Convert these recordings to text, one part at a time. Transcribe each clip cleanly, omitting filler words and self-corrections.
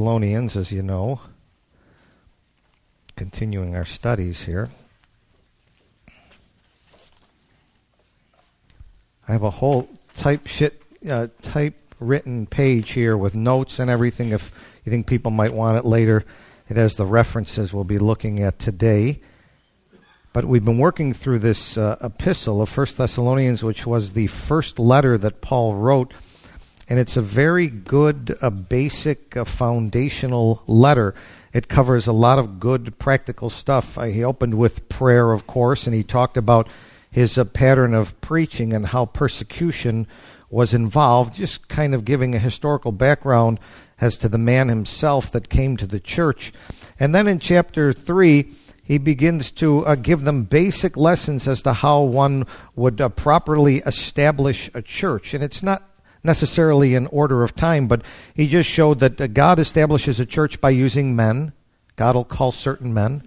Thessalonians, as you know. Continuing our studies here. I have a whole typewritten page here with notes and everything. If you think people might want it later, it has the references we'll be looking at today. But we've been working through this epistle of 1 Thessalonians, which was the first letter that Paul wrote. And it's a very good, basic, foundational letter. It covers a lot of good, practical stuff. He opened with prayer, of course, and he talked about his pattern of preaching and how persecution was involved, just kind of giving a historical background as to the man himself that came to the church. And then in chapter 3, he begins to give them basic lessons as to how one would properly establish a church. And it's not necessarily in order of time, but he just showed that God establishes a church by using men. God will call certain men.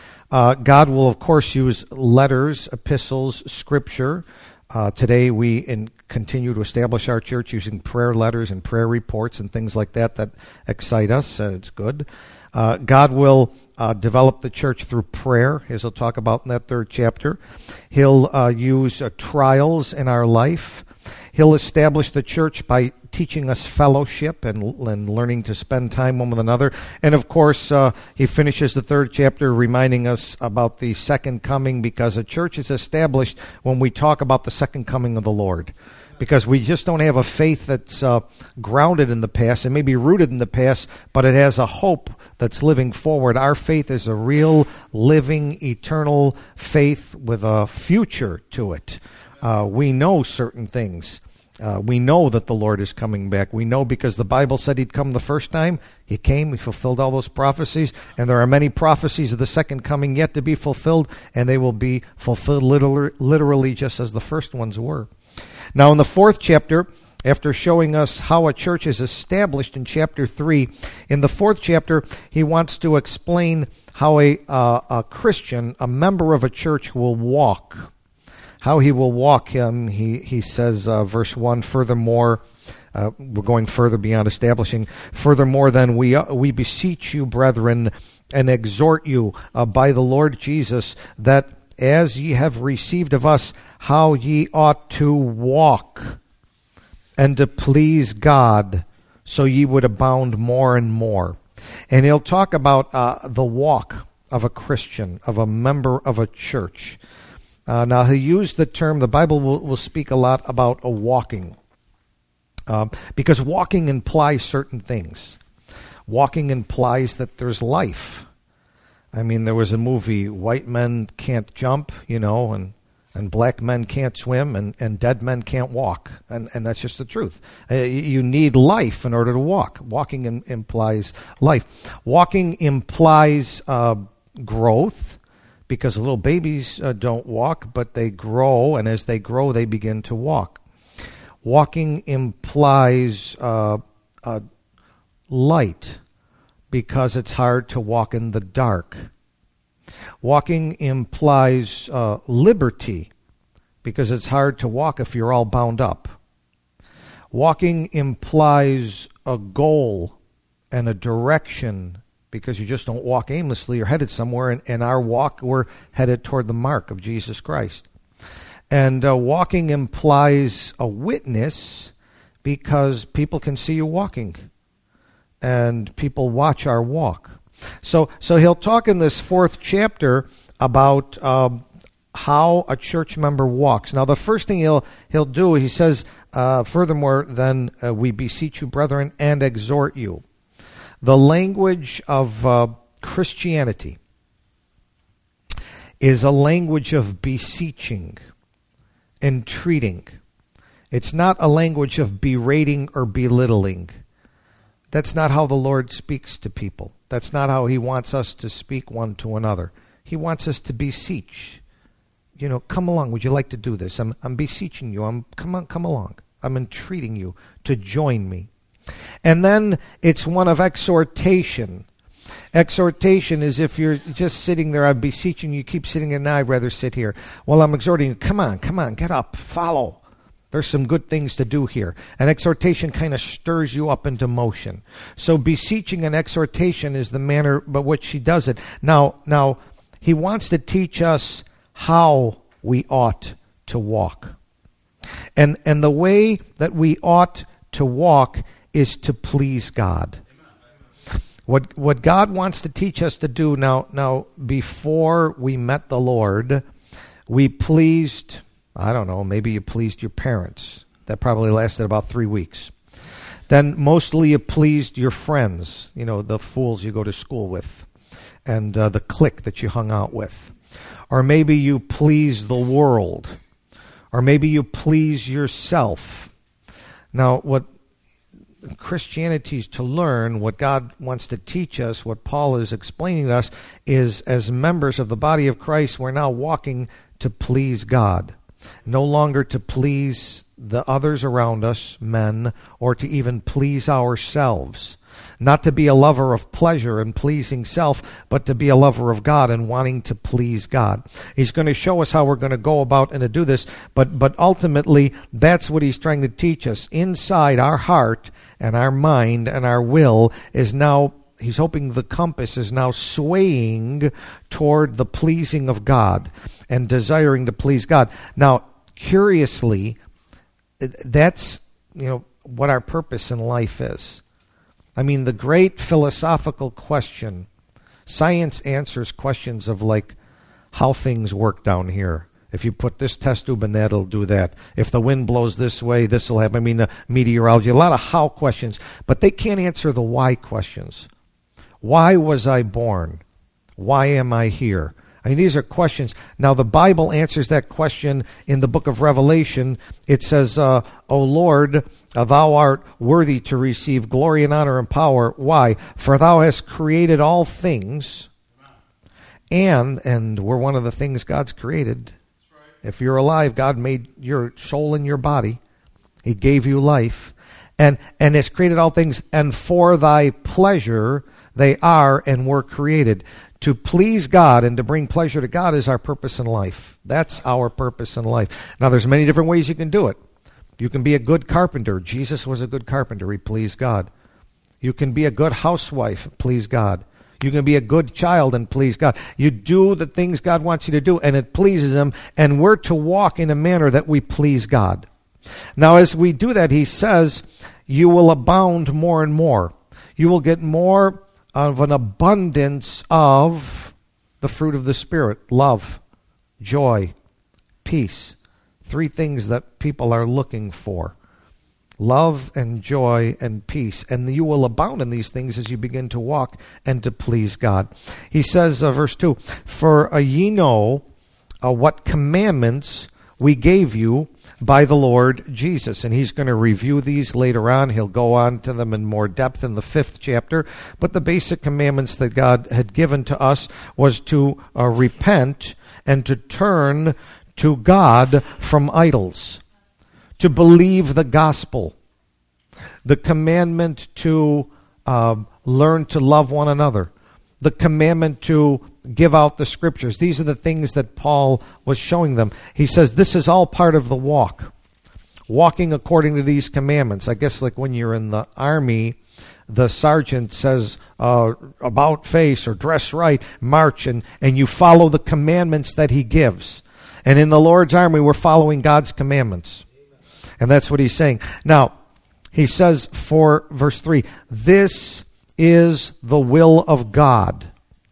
God will, of course, use letters, epistles, scripture. Today we continue to establish our church using prayer letters and prayer reports and things like that excite us. It's good. God will develop the church through prayer, as he'll talk about in that 3rd chapter. He'll use trials in our life. He'll establish the church by teaching us fellowship and learning to spend time one with another. And of course, he finishes the 3rd chapter reminding us about the second coming, because a church is established when we talk about the second coming of the Lord. Because we just don't have a faith that's grounded in the past. It may be rooted in the past, but it has a hope that's living forward. Our faith is a real, living, eternal faith with a future to it. We know certain things. We know that the Lord is coming back. We know because the Bible said he'd come the first time. He came. He fulfilled all those prophecies. And there are many prophecies of the second coming yet to be fulfilled. And they will be fulfilled literally just as the first ones were. Now in the 4th chapter, after showing us how a church is established in chapter 3, in the 4th chapter, he wants to explain how a Christian, a member of a church, will walk. How he will walk him, he says, verse 1, furthermore, we're going further beyond establishing, furthermore then we beseech you, brethren, and exhort you by the Lord Jesus, that as ye have received of us, how ye ought to walk, and to please God, so ye would abound more and more. And he'll talk about the walk of a Christian, of a member of a church. Now, he used the term, the Bible will speak a lot about a walking, because walking implies certain things. Walking implies that there's life. I mean, there was a movie, white men can't jump, and black men can't swim, and dead men can't walk. And that's just the truth. You need life in order to walk. Walking implies life. Walking implies growth. Because little babies don't walk, but they grow, and as they grow, they begin to walk. Walking implies light, because it's hard to walk in the dark. Walking implies liberty, because it's hard to walk if you're all bound up. Walking implies a goal and a direction, because you just don't walk aimlessly. You're headed somewhere, and in our walk, we're headed toward the mark of Jesus Christ. And walking implies a witness, because people can see you walking, and people watch our walk. So he'll talk in this 4th chapter about how a church member walks. Now, the first thing he'll do, he says, furthermore, then we beseech you, brethren, and exhort you. The language of Christianity is a language of beseeching, entreating. It's not a language of berating or belittling. That's not how the Lord speaks to people. That's not how he wants us to speak one to another. He wants us to beseech. Come along. Would you like to do this? I'm beseeching you. Come along. I'm entreating you to join me. And then it's one of exhortation. Exhortation is if you're just sitting there, I'm beseeching you, keep sitting there, now I'd rather sit here. Well, I'm exhorting you, come on, get up, follow. There's some good things to do here. An exhortation kind of stirs you up into motion. So beseeching and exhortation is the manner by which he does it. Now, he wants to teach us how we ought to walk. And the way that we ought to walk is to please God. What God wants to teach us to do now, before we met the Lord, we pleased, I don't know, maybe you pleased your parents. That probably lasted about 3 weeks. Then mostly you pleased your friends, the fools you go to school with, and the clique that you hung out with. Or maybe you pleased the world. Or maybe you please yourself. Now, what Christianity is to learn, what God wants to teach us, what Paul is explaining to us, is as members of the body of Christ, we're now walking to please God. No longer to please the others around us, men, or to even please ourselves. Not to be a lover of pleasure and pleasing self, but to be a lover of God and wanting to please God. He's going to show us how we're going to go about and to do this, but ultimately, that's what he's trying to teach us. Inside our heart and our mind and our will is now, he's hoping the compass is now swaying toward the pleasing of God and desiring to please God. Now, curiously, that's, what our purpose in life is. I mean, the great philosophical question, science answers questions of like how things work down here. If you put this test tube in that, it'll do that. If the wind blows this way, this will happen. I mean, the meteorology, a lot of how questions, but they can't answer the why questions. Why was I born? Why am I here? I mean, these are questions. Now, the Bible answers that question in the book of Revelation. It says, O Lord, thou art worthy to receive glory and honor and power. Why? For thou hast created all things. And we're one of the things God's created. If you're alive, God made your soul and your body. He gave you life. And has created all things. And for thy pleasure they are and were created. To please God and to bring pleasure to God is our purpose in life. That's our purpose in life. Now, there's many different ways you can do it. You can be a good carpenter. Jesus was a good carpenter. He pleased God. You can be a good housewife, please God. You can be a good child and please God. You do the things God wants you to do, and it pleases Him, and we're to walk in a manner that we please God. Now, as we do that, He says, you will abound more and more. You will get more of an abundance of the fruit of the Spirit: love, joy, peace. 3 things that people are looking for: love and joy and peace. And you will abound in these things as you begin to walk and to please God. He says, verse 2, For ye know what commandments we gave you by the Lord Jesus. And he's going to review these later on. He'll go on to them in more depth in the 5th chapter. But the basic commandments that God had given to us was to repent and to turn to God from idols, to believe the gospel, the commandment to learn to love one another, the commandment to give out the scriptures. These are the things that Paul was showing them. He says this is all part of the walk, walking according to these commandments. I guess like when you're in the army, the sergeant says about face or dress right, march, and you follow the commandments that he gives. And in the Lord's army, we're following God's commandments. And that's what he's saying. Now, he says for verse 3, this is the will of God,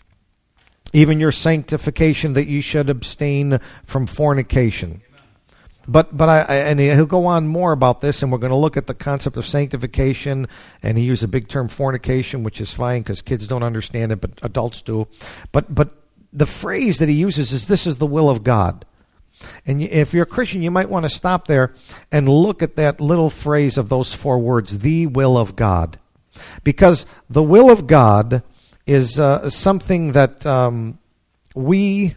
even your sanctification, that you should abstain from fornication. But he'll go on more about this, and we're going to look at the concept of sanctification, and he used a big term, fornication, which is fine because kids don't understand it, but adults do. But the phrase that he uses is, this is the will of God. And if you're a Christian, you might want to stop there and look at that little phrase of those 4 words, the will of God. Because the will of God is something that we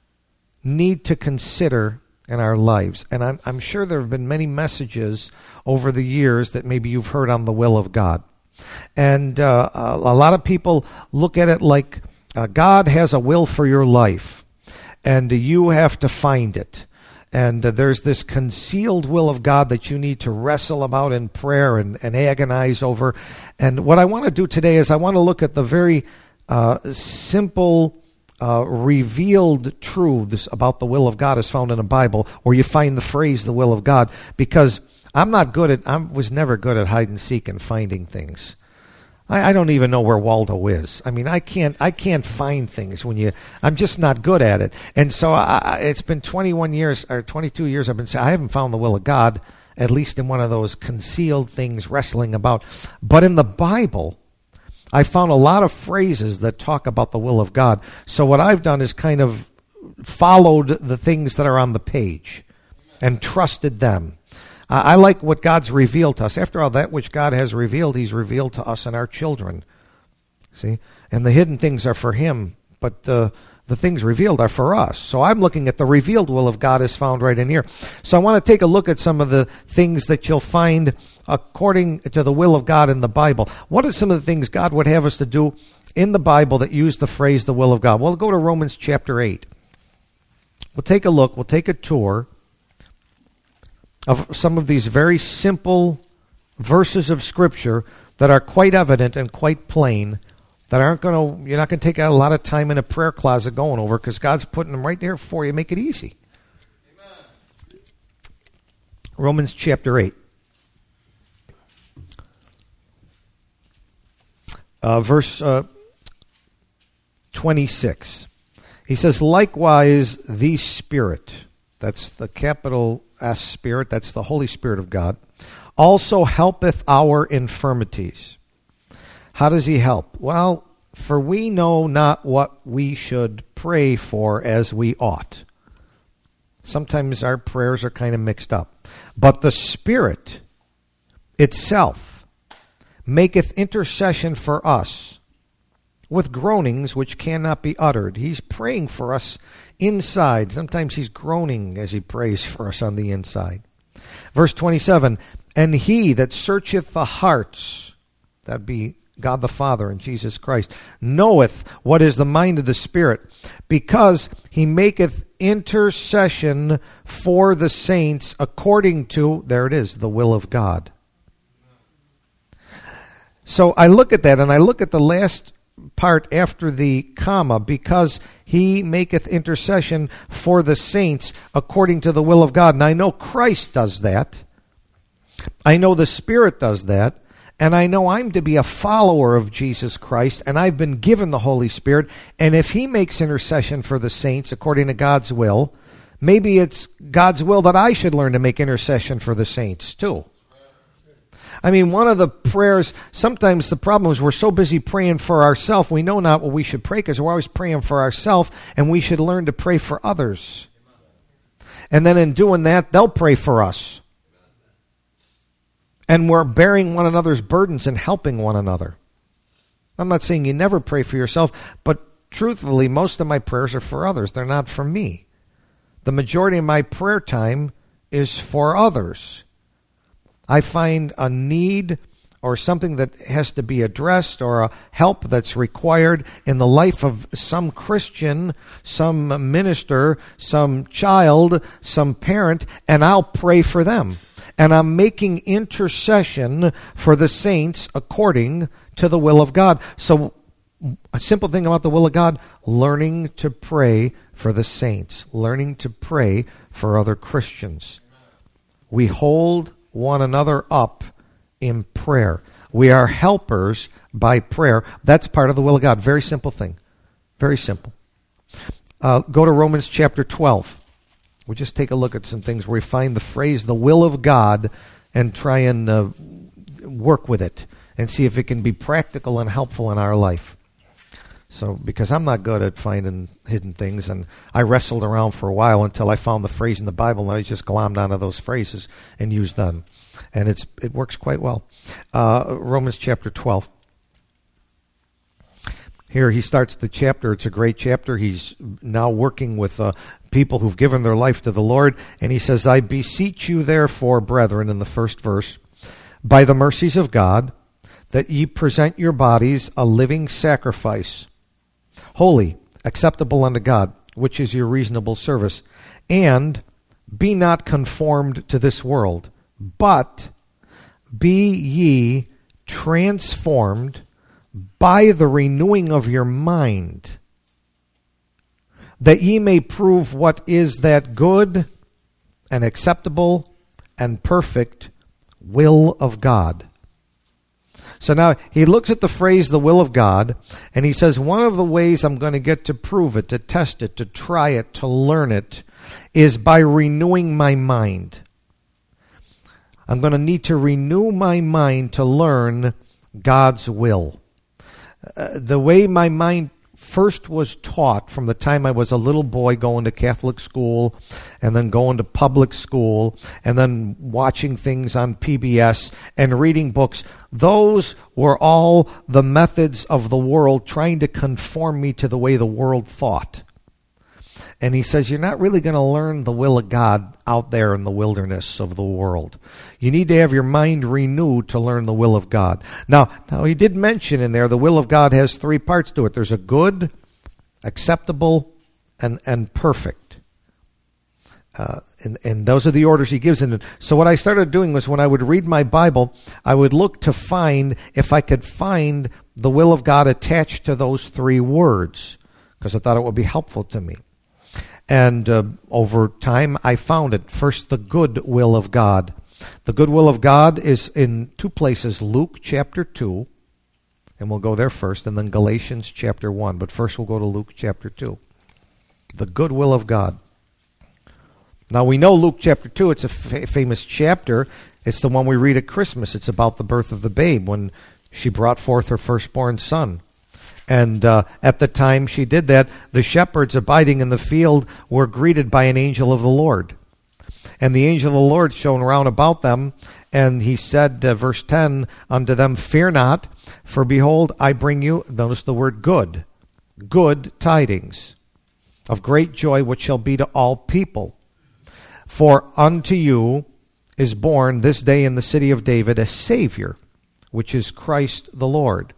need to consider in our lives. And I'm sure there have been many messages over the years that maybe you've heard on the will of God. And a lot of people look at it like God has a will for your life, and you have to find it. And there's this concealed will of God that you need to wrestle about in prayer and agonize over. And what I want to do today is I want to look at the very simple, revealed truths about the will of God as found in the Bible, where you find the phrase, the will of God, because I was never good at hide and seek and finding things. I don't even know where Waldo is. I mean, I can't find things I'm just not good at it. And so it's been 21 years or 22 years I've been saying I haven't found the will of God, at least in one of those concealed things wrestling about. But in the Bible, I found a lot of phrases that talk about the will of God. So what I've done is kind of followed the things that are on the page and trusted them. I like what God's revealed to us. After all, that which God has revealed, He's revealed to us and our children. See? And the hidden things are for Him, but the things revealed are for us. So I'm looking at the revealed will of God is found right in here. So I want to take a look at some of the things that you'll find according to the will of God in the Bible. What are some of the things God would have us to do in the Bible that use the phrase the will of God? Well, go to Romans chapter 8. We'll take a look. We'll take a tour of some of these very simple verses of Scripture that are quite evident and quite plain, that you're not going to take a lot of time in a prayer closet going over, because God's putting them right there for you. Make it easy. Amen. Romans chapter 8. Verse 26. He says, likewise the Spirit, that's the capital S Spirit, that's the Holy Spirit of God, also helpeth our infirmities. How does He help? Well, for we know not what we should pray for as we ought. Sometimes our prayers are kind of mixed up. But the Spirit itself maketh intercession for us with groanings which cannot be uttered. He's praying for us inside. Sometimes He's groaning as He prays for us on the inside. Verse 27, and He that searcheth the hearts, that'd be God the Father and Jesus Christ, knoweth what is the mind of the Spirit, because He maketh intercession for the saints according to, there it is, the will of God. So I look at that, and I look at the last part after the comma, because He maketh intercession for the saints according to the will of God. And I know Christ does that. I know the Spirit does that. And I know I'm to be a follower of Jesus Christ, and I've been given the Holy Spirit. And if He makes intercession for the saints according to God's will, maybe it's God's will that I should learn to make intercession for the saints too. I mean, one of the prayers, sometimes the problem is we're so busy praying for ourselves, we know not what we should pray, because we're always praying for ourselves, and we should learn to pray for others. And then in doing that, they'll pray for us. And we're bearing one another's burdens and helping one another. I'm not saying you never pray for yourself, but truthfully, most of my prayers are for others. They're not for me. The majority of my prayer time is for others. I find a need or something that has to be addressed, or a help that's required in the life of some Christian, some minister, some child, some parent, and I'll pray for them. And I'm making intercession for the saints according to the will of God. So a simple thing about the will of God, learning to pray for the saints, learning to pray for other Christians. We hold one another up in prayer. We are helpers by prayer. That's part of the will of God. Very simple thing. Very simple. Go to Romans chapter 12. We'll just take a look at some things where we find the phrase, the will of God, and try and work with it and see if it can be practical and helpful in our life. So, because I'm not good at finding hidden things, and I wrestled around for a while until I found the phrase in the Bible, and I just glommed onto those phrases and used them. And it works quite well. Romans chapter 12. Here he starts the chapter. It's a great chapter. He's now working with people who've given their life to the Lord. And he says, I beseech you therefore, brethren, in the first verse, by the mercies of God, that ye present your bodies a living sacrifice, holy, acceptable unto God, which is your reasonable service. And be not conformed to this world, but be ye transformed by the renewing of your mind, that ye may prove what is that good and acceptable and perfect will of God. So now he looks at the phrase, the will of God, and he says, one of the ways I'm going to get to prove it, to test it, to try it, to learn it, is by renewing my mind. I'm going to need to renew my mind to learn God's will. The way my mind first was taught from the time I was a little boy going to Catholic school and then going to public school and then watching things on PBS and reading books, those were all the methods of the world trying to conform me to the way the world thought. And he says, you're not really going to learn the will of God out there in the wilderness of the world. You need to have your mind renewed to learn the will of God. Now he did mention in there the will of God has three parts to it. There's a good, acceptable, and perfect. And those are the orders he gives in it. So what I started doing was when I would read my Bible, I would look to find if I could find the will of God attached to those three words, because I thought it would be helpful to me. And over time, I found it. First, the good will of God. The good will of God is in two places, Luke chapter 2, and we'll go there first, and then Galatians chapter 1. But first, we'll go to Luke chapter 2. The good will of God. Now, we know Luke chapter 2, it's a famous chapter. It's the one we read at Christmas. It's about the birth of the babe when she brought forth her firstborn son. And at the time she did that, the shepherds abiding in the field were greeted by an angel of the Lord. And the angel of the Lord shone round about them, and he said, verse 10, unto them, fear not, for behold, I bring you, notice the word good tidings of great joy, which shall be to all people. For unto you is born this day in the city of David a Savior, which is Christ the Lord.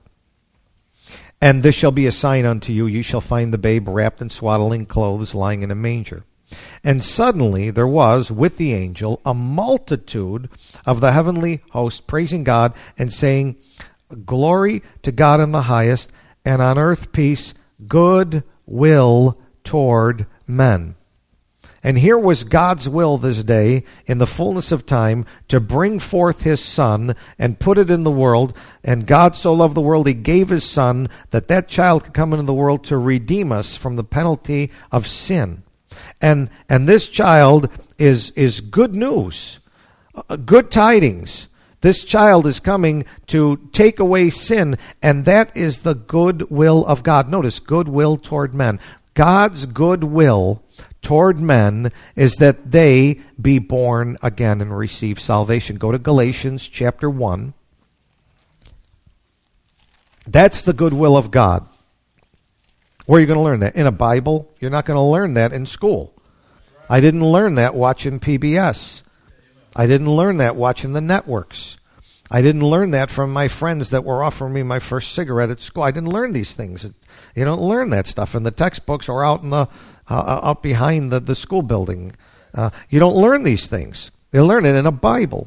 And this shall be a sign unto you, ye shall find the babe wrapped in swaddling clothes, lying in a manger. And suddenly there was with the angel a multitude of the heavenly host praising God and saying, glory to God in the highest, and on earth peace, good will toward men. And here was God's will this day, in the fullness of time, to bring forth his Son and put it in the world. And God so loved the world, he gave his Son, that that child could come into the world to redeem us from the penalty of sin. And this child is good news, good tidings. This child is coming to take away sin, and that is the good will of God. Notice, good will toward men. God's good will toward men is that they be born again and receive salvation. Go to Galatians chapter 1. That's the good will of God. Where are you going to learn that? In a Bible? You're not going to learn that in school. I didn't learn that watching PBS. I didn't learn that watching the networks. I didn't learn that from my friends that were offering me my first cigarette at school. I didn't learn these things. You don't learn that stuff in the textbooks or out in the out behind the school building. You don't learn these things. You learn it in a Bible.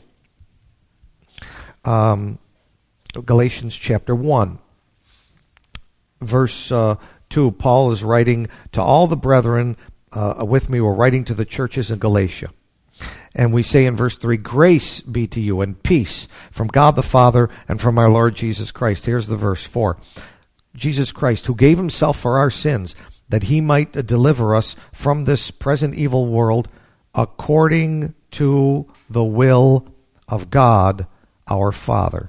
Galatians chapter 1, verse 2, Paul is writing to all the brethren with me. We're writing to the churches in Galatia. And we say in verse 3, grace be to you and peace from God the Father and from our Lord Jesus Christ. Here's the verse 4. Jesus Christ, who gave himself for our sins, that he might deliver us from this present evil world, according to the will of God our Father.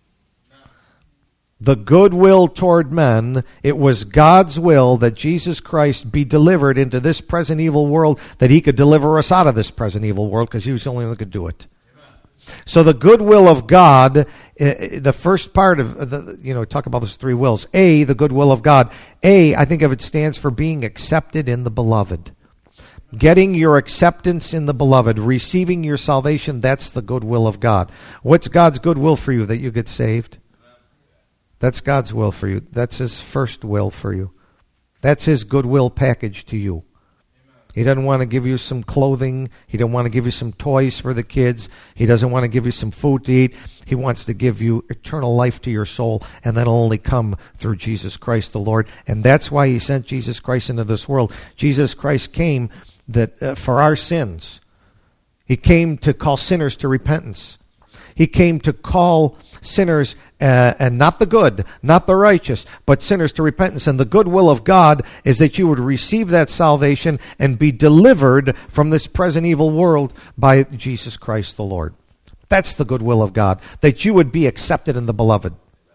The goodwill toward men, it was God's will that Jesus Christ be delivered into this present evil world, that he could deliver us out of this present evil world, because he was the only one that could do it. Amen. So the goodwill of God, the first part of, talk about those three wills. A, the goodwill of God. A, I think of it stands for being accepted in the beloved. Getting your acceptance in the beloved, receiving your salvation, that's the goodwill of God. What's God's goodwill for you? That you get saved? That's God's will for you. That's his first will for you. That's his goodwill package to you. Amen. He doesn't want to give you some clothing. He doesn't want to give you some toys for the kids. He doesn't want to give you some food to eat. He wants to give you eternal life to your soul, and that'll only come through Jesus Christ the Lord. And that's why he sent Jesus Christ into this world. Jesus Christ came for our sins. He came to call sinners to repentance. He came to call sinners, and not the good, not the righteous, but sinners to repentance. And the good will of God is that you would receive that salvation and be delivered from this present evil world by Jesus Christ the Lord. That's the good will of God, that you would be accepted in the beloved.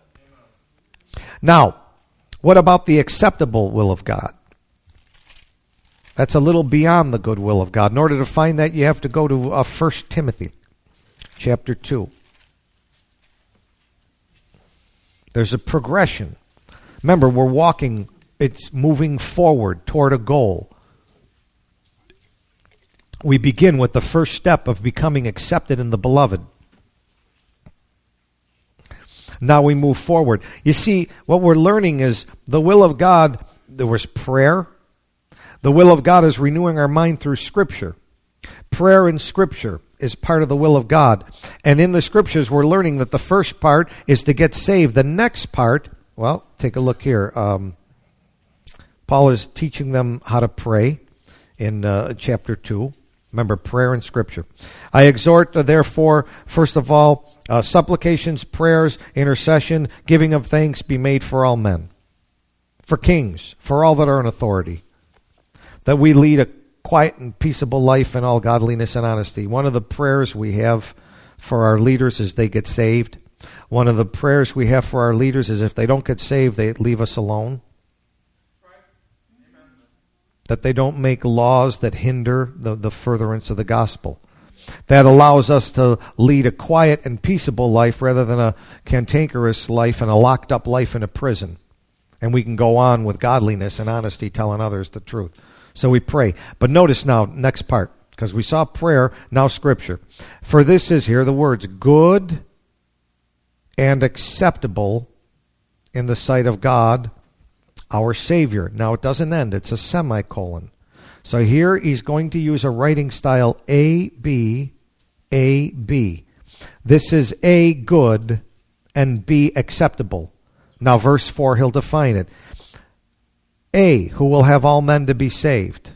Now, what about the acceptable will of God? That's a little beyond the good will of God. In order to find that, you have to go to 1 Timothy chapter 2. There's a progression. Remember, we're walking, it's moving forward toward a goal. We begin with the first step of becoming accepted in the beloved. Now we move forward. You see, what we're learning is the will of God, there was prayer. The will of God is renewing our mind through Scripture. Prayer in Scripture is part of the will of God. And in the Scriptures, we're learning that the first part is to get saved. The next part, well, take a look here. Paul is teaching them how to pray in chapter 2. Remember, prayer in Scripture. I exhort, therefore, first of all, supplications, prayers, intercession, giving of thanks be made for all men, for kings, for all that are in authority, that we lead a quiet and peaceable life in all godliness and honesty. One of the prayers we have for our leaders is they get saved. One of the prayers we have for our leaders is if they don't get saved, they leave us alone. That they don't make laws that hinder the furtherance of the gospel. That allows us to lead a quiet and peaceable life rather than a cantankerous life and a locked up life in a prison. And we can go on with godliness and honesty, telling others the truth. So we pray. But notice now, next part, because we saw prayer, now Scripture. For this is, here the words, good and acceptable in the sight of God, our Savior. Now it doesn't end, it's a semicolon. So here he's going to use a writing style A, B, A, B. This is A, good, and B, acceptable. Now verse 4, he'll define it. A, who will have all men to be saved.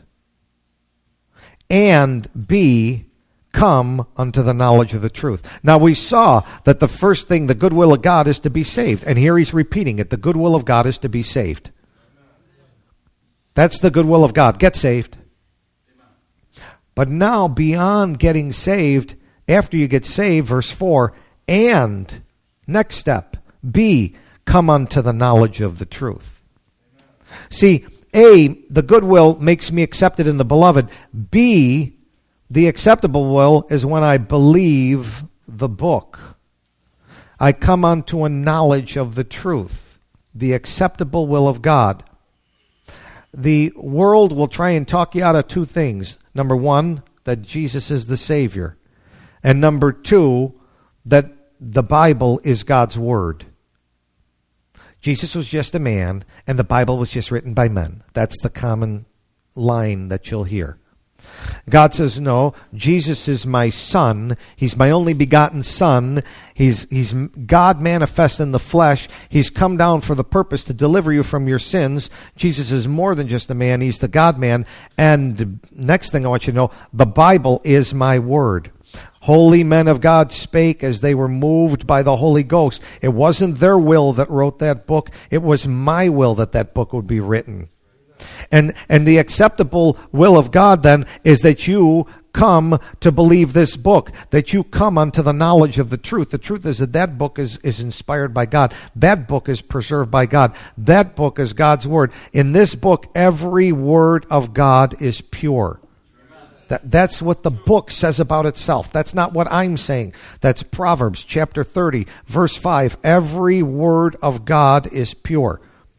And B, come unto the knowledge of the truth. Now we saw that the first thing, the good will of God, is to be saved. And here he's repeating it. The good will of God is to be saved. That's the good will of God. Get saved. But now beyond getting saved, after you get saved, verse 4, and, next step, B, come unto the knowledge of the truth. See, A, the good will makes me accepted in the beloved. B, the acceptable will is when I believe the book. I come unto a knowledge of the truth, the acceptable will of God. The world will try and talk you out of two things. Number one, that Jesus is the Savior. And number two, that the Bible is God's Word. Jesus was just a man, and the Bible was just written by men. That's the common line that you'll hear. God says, no, Jesus is my Son. He's my only begotten Son. He's God manifest in the flesh. He's come down for the purpose to deliver you from your sins. Jesus is more than just a man. He's the God-man. And next thing I want you to know, the Bible is my word. Holy men of God spake as they were moved by the Holy Ghost. It wasn't their will that wrote that book. It was my will that that book would be written. And the acceptable will of God then is that you come to believe this book, that you come unto the knowledge of the truth. The truth is that that book is inspired by God. That book is preserved by God. That book is God's Word. In this book, every word of God is pure. That's what the book says about itself. That's not what I'm saying. That's Proverbs chapter 30, verse 5. Every word of God is pure.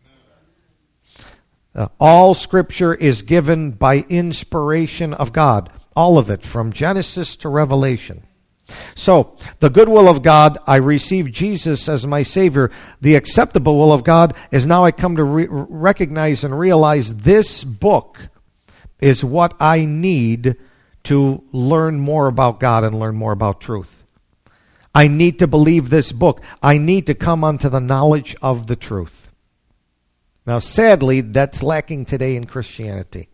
All Scripture is given by inspiration of God. All of it, from Genesis to Revelation. So, the good will of God, I receive Jesus as my Savior. The acceptable will of God is now I come to recognize and realize this book is what I need to learn more about God and learn more about truth. I need to believe this book. I need to come unto the knowledge of the truth. Now, sadly, that's lacking today in Christianity.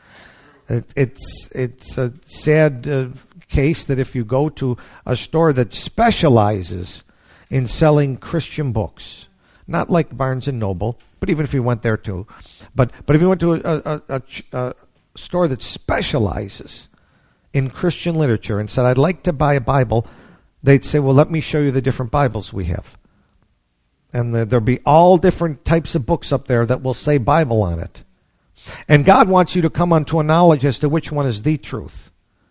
It's a sad case that if you go to a store that specializes in selling Christian books, not like Barnes and Noble, but even if you went there too, but if you went to a store that specializes in Christian literature and said, I'd like to buy a Bible, they'd say, well, let me show you the different Bibles we have. And there'll be all different types of books up there that will say Bible on it. And God wants you to come unto a knowledge as to which one is the truth.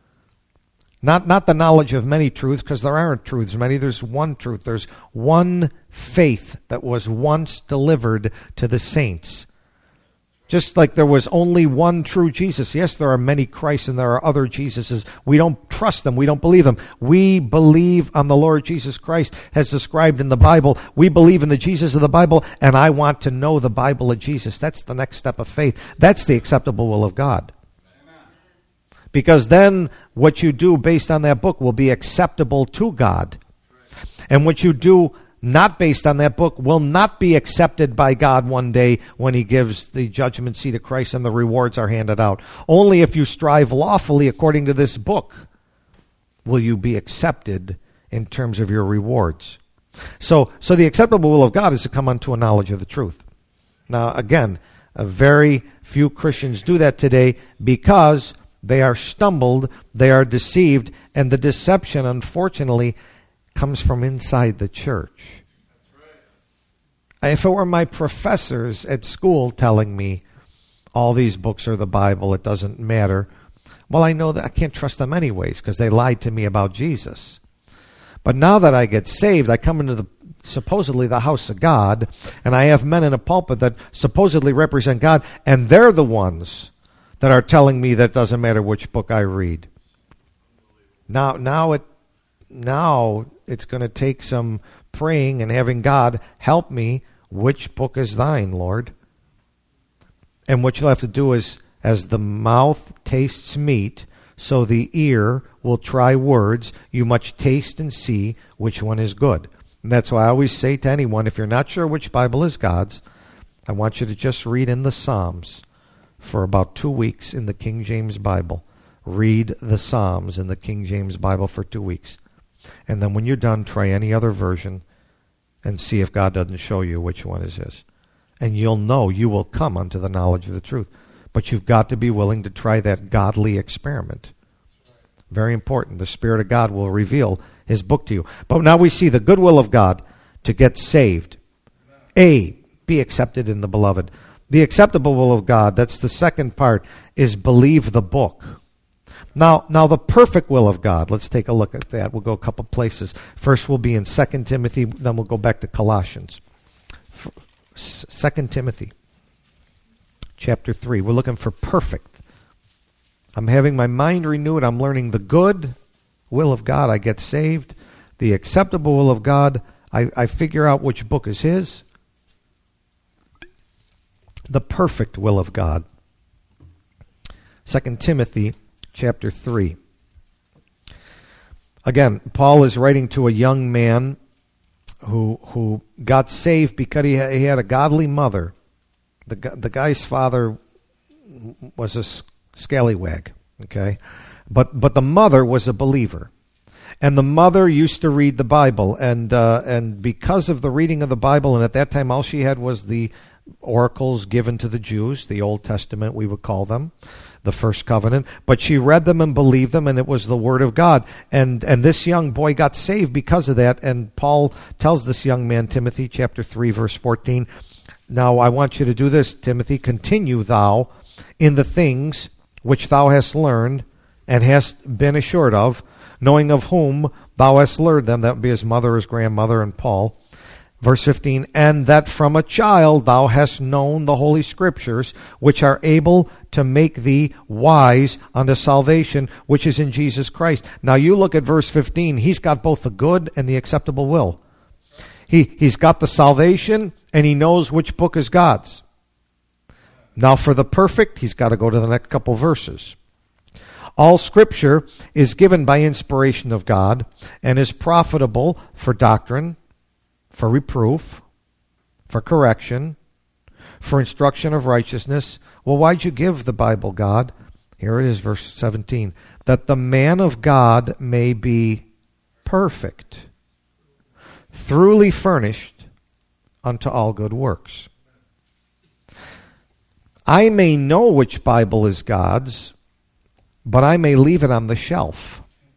Not the knowledge of many truths, because there aren't truths many. There's one truth. There's one faith that was once delivered to the saints. Just like there was only one true Jesus. Yes, there are many Christs and there are other Jesuses. We don't trust them. We don't believe them. We believe on the Lord Jesus Christ as described in the Bible. We believe in the Jesus of the Bible, and I want to know the Bible of Jesus. That's the next step of faith. That's the acceptable will of God. Because then what you do based on that book will be acceptable to God. And what you do not based on that book will not be accepted by God one day when he gives the judgment seat of Christ and the rewards are handed out. Only if you strive lawfully according to this book will you be accepted in terms of your rewards. So the acceptable will of God is to come unto a knowledge of the truth. Now, again, a very few Christians do that today because they are stumbled, they are deceived, and the deception, unfortunately, comes from inside the church. If it were my professors at school telling me all these books are the Bible, it doesn't matter, well, I know that I can't trust them anyways because they lied to me about Jesus. But now that I get saved, I come into supposedly the house of God, and I have men in a pulpit that supposedly represent God, and they're the ones that are telling me that it doesn't matter which book I read. Now it's going to take some praying and having God help me. Which book is thine, Lord? And what you'll have to do is, as the mouth tastes meat, so the ear will try words. You must taste and see which one is good. And that's why I always say to anyone, if you're not sure which Bible is God's, I want you to just read in the Psalms for about 2 weeks in the King James Bible. Read the Psalms in the King James Bible for 2 weeks. And then when you're done, try any other version and see if God doesn't show you which one is his. And you'll know you will come unto the knowledge of the truth. But you've got to be willing to try that godly experiment. Very important. The Spirit of God will reveal his book to you. But now we see the good will of God to get saved. A, be accepted in the beloved. The acceptable will of God, that's the second part, is believe the book. Now the perfect will of God, let's take a look at that. We'll go a couple places. First we'll be in 2 Timothy, then we'll go back to Colossians. 2 Timothy, chapter 3. We're looking for perfect. I'm having my mind renewed. I'm learning the good will of God. I get saved. The acceptable will of God, I figure out which book is his. The perfect will of God. 2 Timothy chapter 3. Again, Paul is writing to a young man who got saved because he had a godly mother. The guy's father was a scallywag, okay? But the mother was a believer. And the mother used to read the Bible. And because of the reading of the Bible, and at that time all she had was the oracles given to the Jews, the Old Testament we would call them, the first covenant, but she read them and believed them, and it was the word of God. And this young boy got saved because of that, and Paul tells this young man, Timothy, chapter 3, verse 14, now I want you to do this, Timothy, continue thou in the things which thou hast learned and hast been assured of, knowing of whom thou hast learned them. That would be his mother, his grandmother, and Paul. Verse 15, and that from a child thou hast known the Holy Scriptures, which are able to make thee wise unto salvation, which is in Jesus Christ. Now you look at verse 15. He's got both the good and the acceptable will. He's got the salvation, and he knows which book is God's. Now for the perfect, he's got to go to the next couple verses. All Scripture is given by inspiration of God and is profitable for doctrine, for reproof, for correction, for instruction of righteousness. Well, why'd you give the Bible, God? Here it is, verse 17. That the man of God may be perfect, thoroughly furnished unto all good works. I may know which Bible is God's, but I may leave it on the shelf.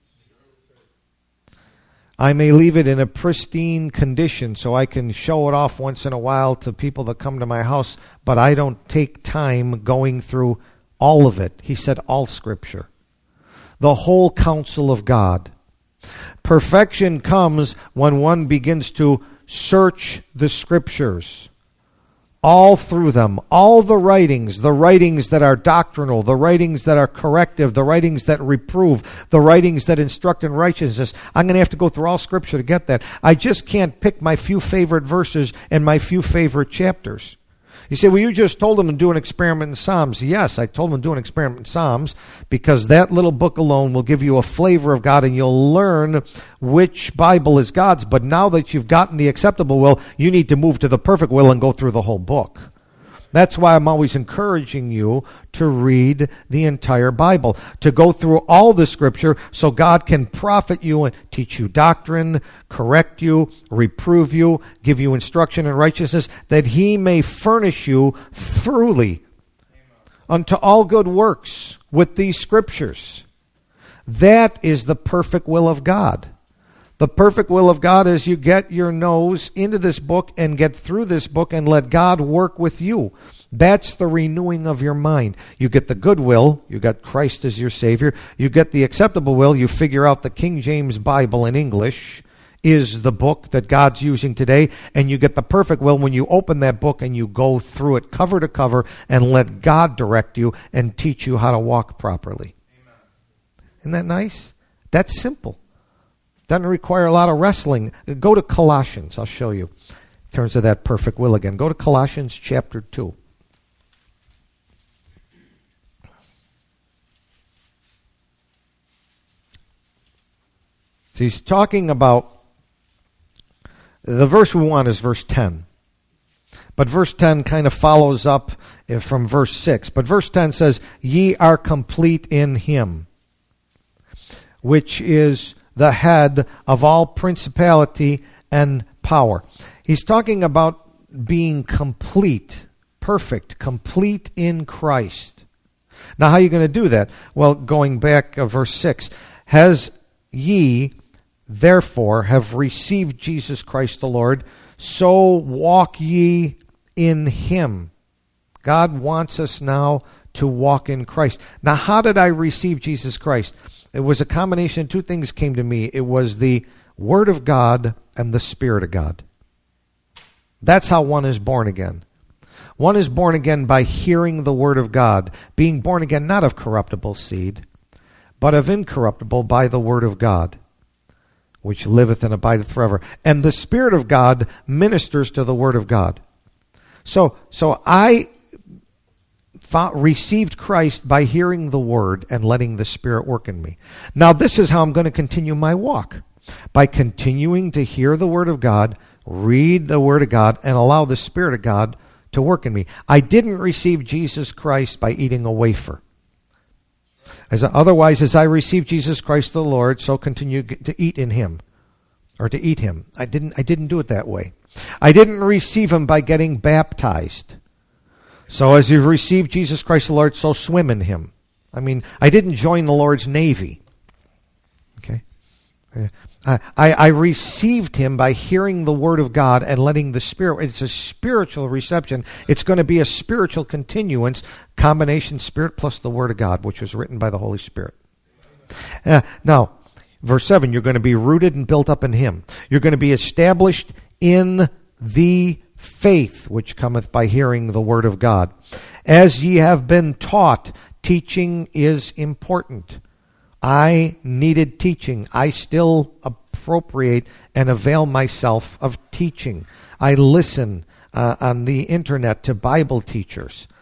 I may leave it in a pristine condition so I can show it off once in a while to people that come to my house, but I don't take time going through all of it. He said all Scripture. The whole counsel of God. Perfection comes when one begins to search the Scriptures. All through them, all the writings that are doctrinal, the writings that are corrective, the writings that reprove, the writings that instruct in righteousness. I'm going to have to go through all Scripture to get that. I just can't pick my few favorite verses and my few favorite chapters. You say, well, you just told them to do an experiment in Psalms. Yes, I told them to do an experiment in Psalms because that little book alone will give you a flavor of God and you'll learn which Bible is God's. But now that you've gotten the acceptable will, you need to move to the perfect will and go through the whole book. That's why I'm always encouraging you to read the entire Bible, to go through all the Scripture so God can profit you and teach you doctrine, correct you, reprove you, give you instruction in righteousness, that He may furnish you thoroughly unto all good works with these Scriptures. That is the perfect will of God. The perfect will of God is you get your nose into this book and get through this book and let God work with you. That's the renewing of your mind. You get the good will, you got Christ as your Savior. You get the acceptable will, you figure out the King James Bible in English is the book that God's using today. And you get the perfect will when you open that book and you go through it cover to cover and let God direct you and teach you how to walk properly. Amen. Isn't that nice? That's simple. Doesn't require a lot of wrestling. Go to Colossians. I'll show you. In terms of that perfect will again. Go to Colossians chapter 2. So he's talking about, the verse we want is verse 10. But verse 10 kind of follows up from verse 6. But verse 10 says, ye are complete in Him, which is the head of all principality and power. He's talking about being complete, perfect, complete in Christ. Now, how are you going to do that? Well, going back verse 6, has ye therefore have received Jesus Christ the Lord, so walk ye in Him. God wants us now to walk in Christ. Now, how did I receive Jesus Christ? It was a combination. Two things came to me. It was the Word of God and the Spirit of God. That's how one is born again. One is born again by hearing the Word of God, being born again not of corruptible seed, but of incorruptible by the Word of God, which liveth and abideth forever. And the Spirit of God ministers to the Word of God. So I received Christ by hearing the Word and letting the Spirit work in me. Now this is how I'm going to continue my walk. By continuing to hear the Word of God, read the Word of God, and allow the Spirit of God to work in me. I didn't receive Jesus Christ by eating a wafer. Otherwise, as I receive Jesus Christ the Lord, so continue to eat in Him, or to eat Him. I didn't do it that way. I didn't receive Him by getting baptized. So as you've received Jesus Christ the Lord, so swim in Him. I mean, I didn't join the Lord's Navy. Okay? I received Him by hearing the Word of God and letting the Spirit. It's a spiritual reception. It's going to be a spiritual continuance, combination Spirit plus the Word of God, which was written by the Holy Spirit. Now, verse 7, you're going to be rooted and built up in Him. You're going to be established in the faith which cometh by hearing the Word of God. As ye have been taught, teaching is important. I needed teaching. I still appropriate and avail myself of teaching. I listen on the internet to Bible teachers.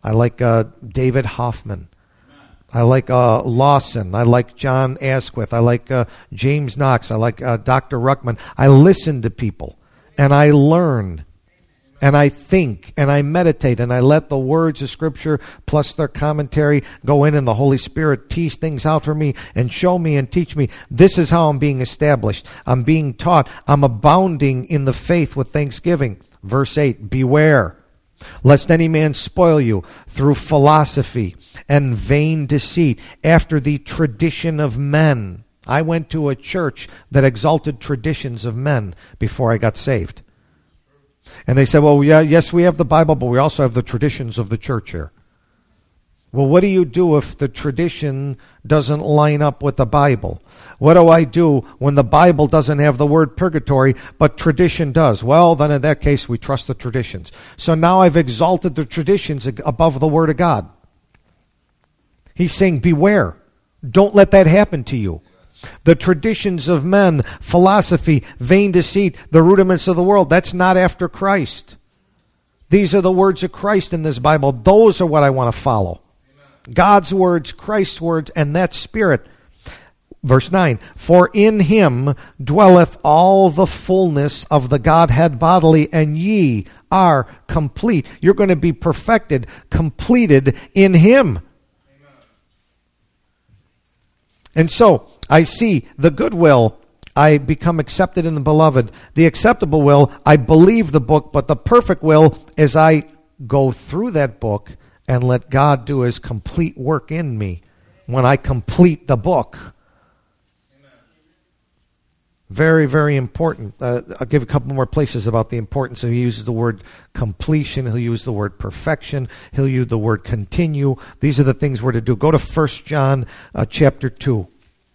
I like David Hoffman. I like Lawson. I like John Asquith. I like James Knox. I like Dr. Ruckman. I listen to people, and I learn, and I think, and I meditate, and I let the words of Scripture plus their commentary go in, and the Holy Spirit tease things out for me and show me and teach me. This is how I'm being established. I'm being taught. I'm abounding in the faith with thanksgiving. Verse 8, beware, lest any man spoil you through philosophy and vain deceit, after the tradition of men. I went to a church that exalted traditions of men before I got saved. And they said, well, yeah, yes, we have the Bible, but we also have the traditions of the church here. Well, what do you do if the tradition doesn't line up with the Bible? What do I do when the Bible doesn't have the word purgatory, but tradition does? Well, then in that case, we trust the traditions. So now I've exalted the traditions above the Word of God. He's saying, beware. Don't let that happen to you. The traditions of men, philosophy, vain deceit, the rudiments of the world, that's not after Christ. These are the words of Christ in this Bible. Those are what I want to follow. God's words, Christ's words, and that Spirit. Verse 9, for in him dwelleth all the fullness of the Godhead bodily, and ye are complete. You're going to be perfected, completed in him. And so, I see the good will, I become accepted in the beloved. The acceptable will, I believe the book, but the perfect will is I go through that book and let God do his complete work in me when I complete the book. Very, very important. I'll give a couple more places about the importance. He uses the word completion. He'll use the word perfection. He'll use the word continue. These are the things we're to do. Go to 1 John chapter 2.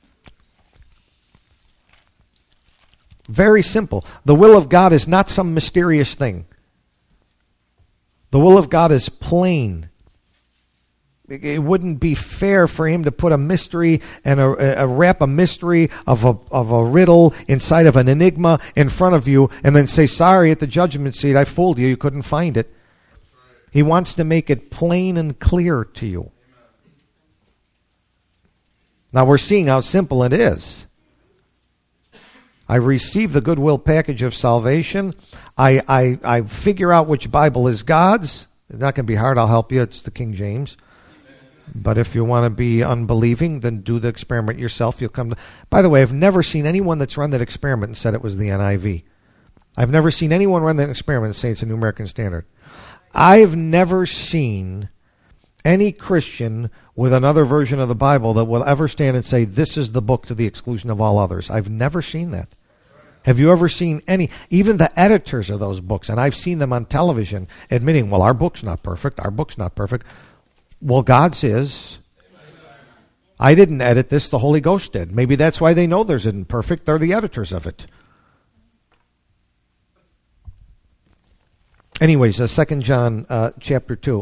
Very simple. The will of God is not some mysterious thing. The will of God is plain. It wouldn't be fair for him to put a mystery and wrap a mystery of a riddle inside of an enigma in front of you and then say, sorry, at the judgment seat, I fooled you. You couldn't find it. He wants to make it plain and clear to you. Now we're seeing how simple it is. I receive the goodwill package of salvation. I figure out which Bible is God's. It's not going to be hard. I'll help you. It's the King James. But if you want to be unbelieving, then do the experiment yourself. You'll come to... By the way, I've never seen anyone that's run that experiment and said it was the NIV. I've never seen anyone run that experiment and say it's a New American Standard. I've never seen any Christian with another version of the Bible that will ever stand and say, this is the book to the exclusion of all others. I've never seen that. Have you ever seen any, even the editors of those books, and I've seen them on television admitting, well, our book's not perfect, our book's not perfect. Well, God's is. I didn't edit this, the Holy Ghost did. Maybe that's why they know theirs isn't perfect. They're the editors of it. Anyways, 2 John chapter 2.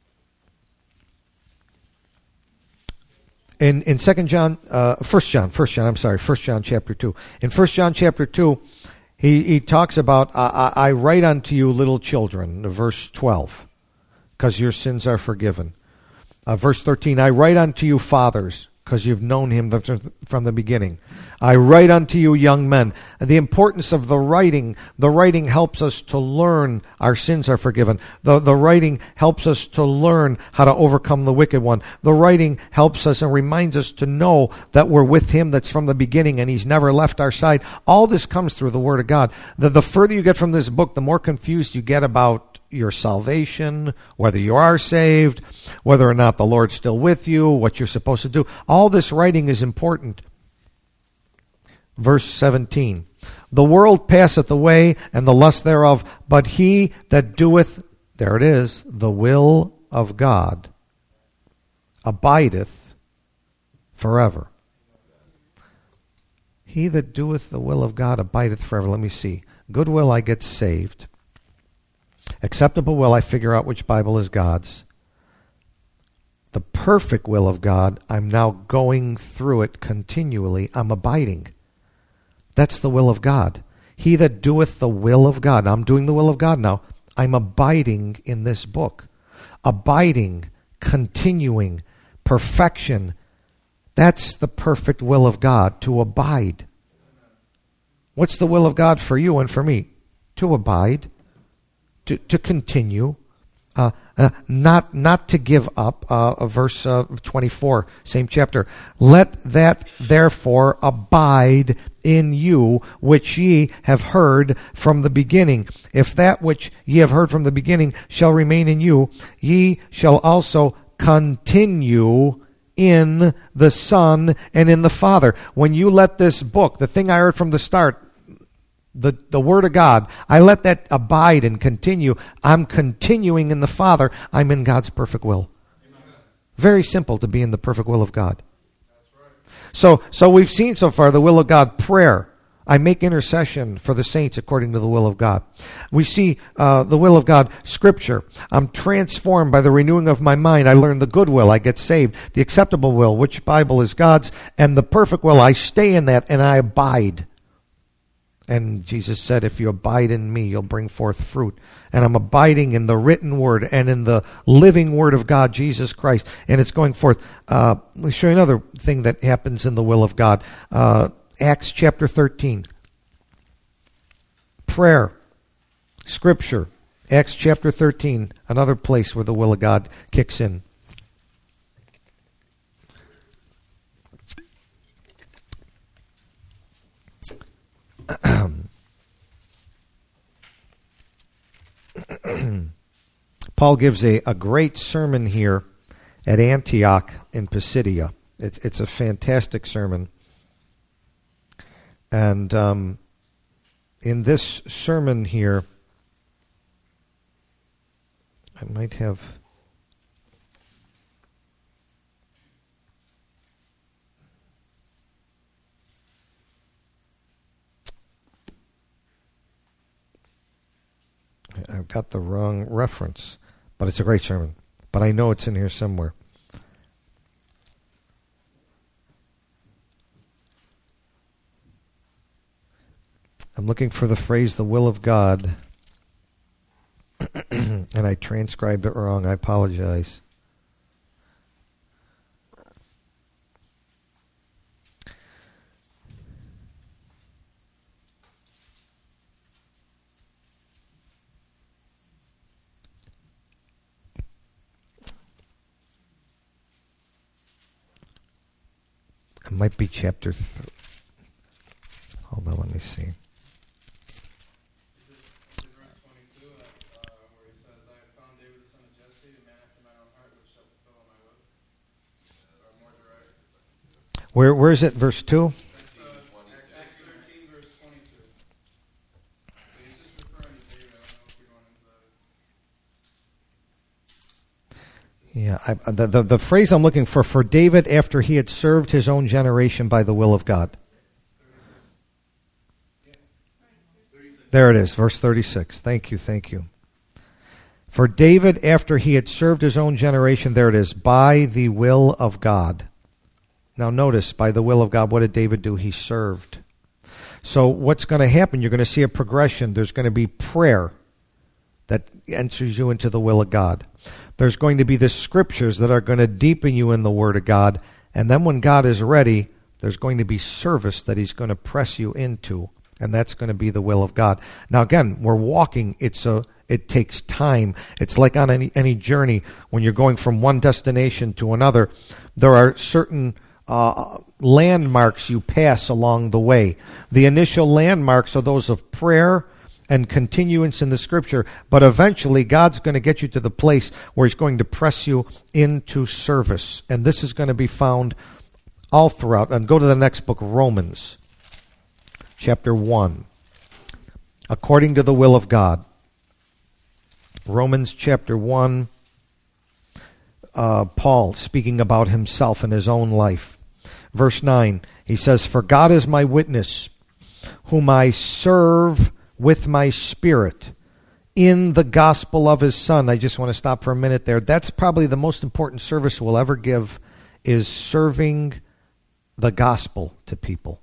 In 2 John, 1 John chapter 2. In 1 John chapter 2, he talks about, I write unto you little children, verse 12, because your sins are forgiven. Verse 13, I write unto you fathers, because you've known him from the beginning. I write unto you young men. The importance of the writing helps us to learn our sins are forgiven. The writing helps us to learn how to overcome the wicked one. The writing helps us and reminds us to know that we're with him that's from the beginning and he's never left our side. All this comes through the Word of God. The further you get from this book, the more confused you get about your salvation, whether you are saved, whether or not the Lord's still with you, what you're supposed to do. All this writing is important. Verse 17, the world passeth away and the lust thereof, but he that doeth, there it is, the will of God abideth forever. He that doeth the will of God abideth forever. Let me see. Goodwill, I get saved. Acceptable will, I figure out which Bible is God's. The perfect will of God, I'm now going through it continually. I'm abiding. That's the will of God. He that doeth the will of God. Now, I'm doing the will of God now. I'm abiding in this book. abiding, continuing, perfection. That's the perfect will of God, to abide. What's the will of God for you and for me? To abide, to continue, not to give up. Verse 24, same chapter. Let that therefore abide in you, which ye have heard from the beginning. If that which ye have heard from the beginning shall remain in you, ye shall also continue in the Son and in the Father. When you let this book, the thing I heard from the start, the Word of God, I let that abide and continue. I'm continuing in the Father. I'm in God's perfect will. Amen. Very simple to be in the perfect will of God. That's right. So we've seen so far the will of God, prayer. I make intercession for the saints according to the will of God. We see the will of God, Scripture. I'm transformed by the renewing of my mind. I learn the good will. I get saved. The acceptable will, which Bible is God's, and the perfect will. I stay in that and I abide. And Jesus said, if you abide in me, you'll bring forth fruit. And I'm abiding in the written word and in the living word of God, Jesus Christ. And it's going forth. Let me show you another thing that happens in the will of God. Acts chapter 13. Prayer. Scripture. Acts chapter 13. Another place where the will of God kicks in. Paul gives a great sermon here at Antioch in Pisidia. It's a fantastic sermon. And in this sermon here, I might have... I've got the wrong reference, but it's a great sermon. But I know it's in here somewhere. I'm looking for the phrase, the will of God, and I transcribed it wrong. I apologize. It might be chapter... Hold on, let me see. Where is it? Verse 2? Acts 13, verse 22. He's just referring to David. I don't know if you're going into that. Yeah, the phrase I'm looking for David after he had served his own generation by the will of God. There it is, verse 36. Thank you. For David after he had served his own generation, there it is, by the will of God. Now notice, by the will of God, what did David do? He served. So what's going to happen? You're going to see a progression. There's going to be prayer that enters you into the will of God. There's going to be the scriptures that are going to deepen you in the Word of God. And then when God is ready, there's going to be service that He's going to press you into. And that's going to be the will of God. Now again, we're walking. It takes time. It's like on any journey. When you're going from one destination to another, there are certain landmarks you pass along the way. The initial landmarks are those of prayer and continuance in the Scripture, but eventually God's going to get you to the place where He's going to press you into service. And this is going to be found all throughout. And go to the next book, Romans, chapter 1. According to the will of God. Romans chapter 1, Paul speaking about himself and his own life. Verse 9, he says, "For God is my witness, whom I serve with my spirit in the gospel of His Son." I just want to stop for a minute there. That's probably the most important service we'll ever give, is serving the gospel to people.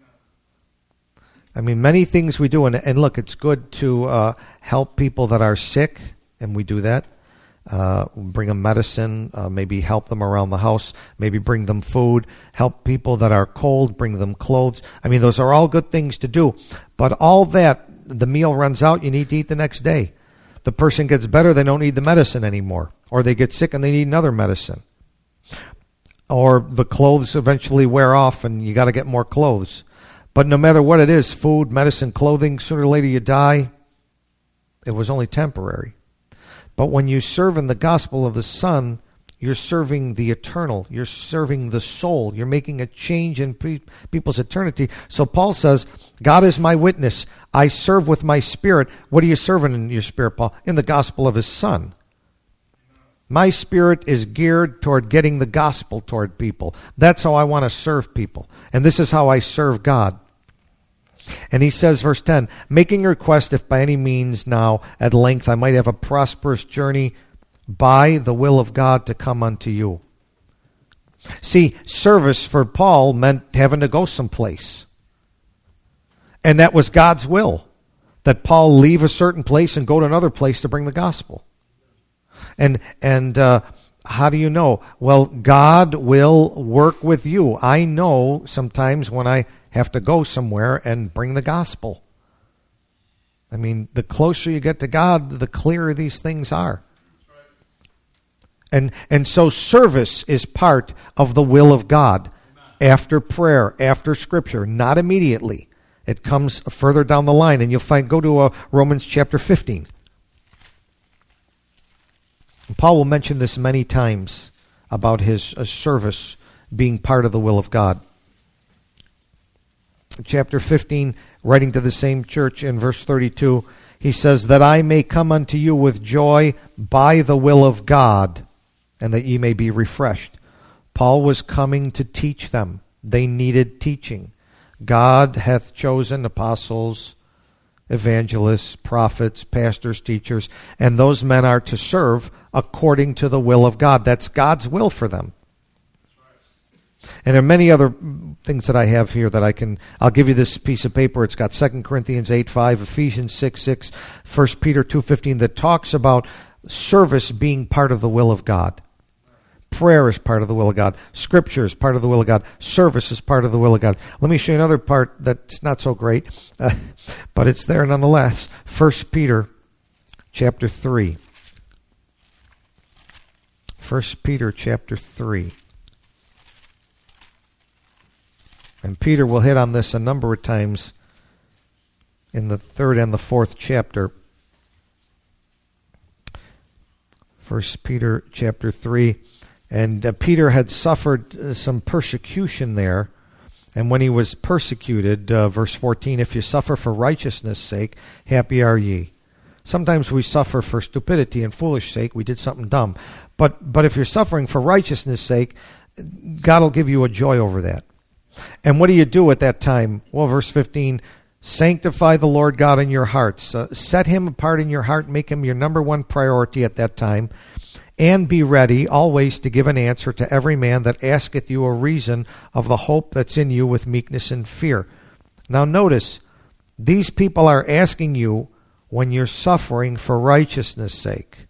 I mean, many things we do, and look, it's good to help people that are sick, and we do that. bring them medicine, maybe help them around the house, maybe bring them food, help people that are cold, bring them clothes. I mean, those are all good things to do. But all that, the meal runs out, you need to eat the next day. The person gets better, they don't need the medicine anymore. Or they get sick and they need another medicine. Or the clothes eventually wear off and you got to get more clothes. But no matter what it is, food, medicine, clothing, sooner or later you die. It was only temporary. But when you serve in the gospel of the Son, you're serving the eternal. You're serving the soul. You're making a change in people's eternity. So Paul says, God is my witness. I serve with my spirit. What are you serving in your spirit, Paul? In the gospel of his Son. My spirit is geared toward getting the gospel toward people. That's how I want to serve people. And this is how I serve God. And he says, verse 10, making a request if by any means now at length I might have a prosperous journey by the will of God to come unto you. See, service for Paul meant having to go someplace. And that was God's will, that Paul leave a certain place and go to another place to bring the gospel. And how do you know? Well, God will work with you. I know sometimes when I have to go somewhere and bring the gospel. I mean, the closer you get to God, the clearer these things are. And so service is part of the will of God. After prayer, after Scripture, not immediately. It comes further down the line, and you'll find, go to Romans chapter 15. And Paul will mention this many times about his service being part of the will of God. Chapter 15, writing to the same church in verse 32, he says, that I may come unto you with joy by the will of God, and that ye may be refreshed. Paul was coming to teach them. They needed teaching. God hath chosen apostles, evangelists, prophets, pastors, teachers, and those men are to serve according to the will of God. That's God's will for them. And there are many other things that I have here that I'll give you this piece of paper. It's got 2 Corinthians 8:5, Ephesians 6:6, 1 Peter 2:15 that talks about service being part of the will of God. Prayer is part of the will of God. Scripture is part of the will of God. Service is part of the will of God. Let me show you another part that's not so great, but it's there nonetheless. 1 Peter chapter 3. 1 Peter chapter 3. And Peter will hit on this a number of times in the 3rd and the 4th chapter. 1 Peter chapter 3. And Peter had suffered some persecution there. And when he was persecuted, verse 14, if you suffer for righteousness' sake, happy are ye. Sometimes we suffer for stupidity and foolish sake. We did something dumb. But if you're suffering for righteousness' sake, God will give you a joy over that. And what do you do at that time? Well, verse 15, sanctify the Lord God in your hearts. Set him apart in your heart. Make him your number one priority at that time. And be ready always to give an answer to every man that asketh you a reason of the hope that's in you with meekness and fear. Now notice, these people are asking you when you're suffering for righteousness' sake.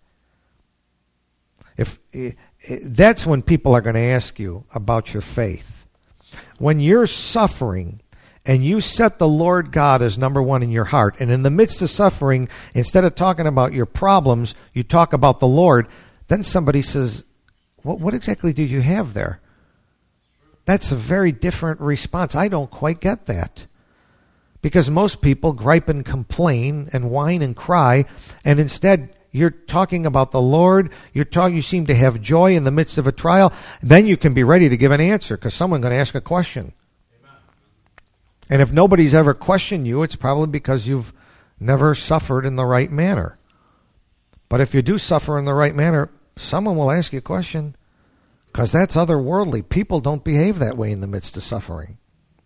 That's when people are going to ask you about your faith. When you're suffering and you set the Lord God as number one in your heart, and in the midst of suffering, instead of talking about your problems, you talk about the Lord, then somebody says, what exactly do you have there? That's a very different response. I don't quite get that. Because most people gripe and complain and whine and cry, and instead you're talking about the Lord. You seem to have joy in the midst of a trial. Then you can be ready to give an answer because someone's going to ask a question. Amen. And if nobody's ever questioned you, it's probably because you've never suffered in the right manner. But if you do suffer in the right manner, someone will ask you a question because that's otherworldly. People don't behave that way in the midst of suffering.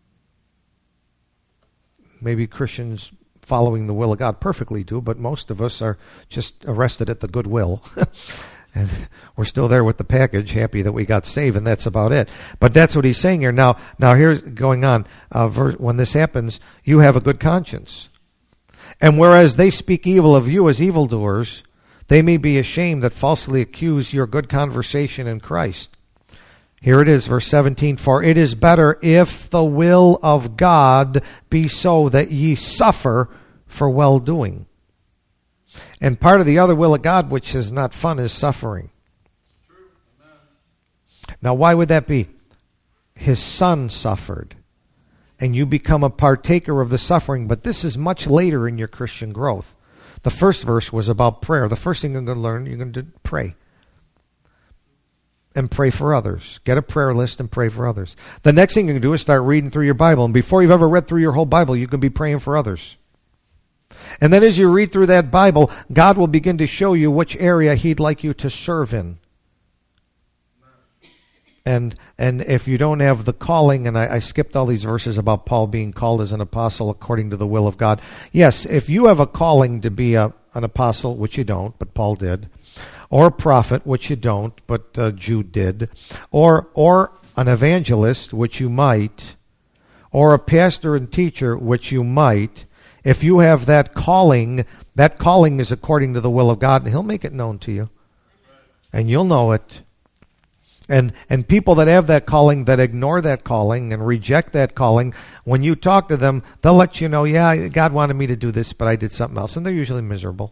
Maybe Christians following the will of God perfectly do, but most of us are just arrested at the goodwill. And we're still there with the package, happy that we got saved, and that's about it. But that's what he's saying here. Now here's going on. When this happens, you have a good conscience. And whereas they speak evil of you as evildoers, they may be ashamed that falsely accuse your good conversation in Christ. Here it is, verse 17, for it is better if the will of God be so that ye suffer for well-doing. And part of the other will of God, which is not fun, is suffering. Now, why would that be? His Son suffered, and you become a partaker of the suffering, but this is much later in your Christian growth. The first verse was about prayer. The first thing you're going to learn, you're going to pray. And pray for others. Get a prayer list and pray for others. The next thing you can do is start reading through your Bible. And before you've ever read through your whole Bible, you can be praying for others. And then as you read through that Bible, God will begin to show you which area He'd like you to serve in. And if you don't have the calling, and I skipped all these verses about Paul being called as an apostle according to the will of God. Yes, if you have a calling to be an apostle, which you don't, but Paul did, or a prophet, which you don't, but Jude did, or an evangelist, which you might, or a pastor and teacher, which you might, if you have that calling is according to the will of God, and He'll make it known to you. And you'll know it. And people that have that calling, that ignore that calling and reject that calling, when you talk to them, they'll let you know, yeah, God wanted me to do this, but I did something else. And they're usually miserable.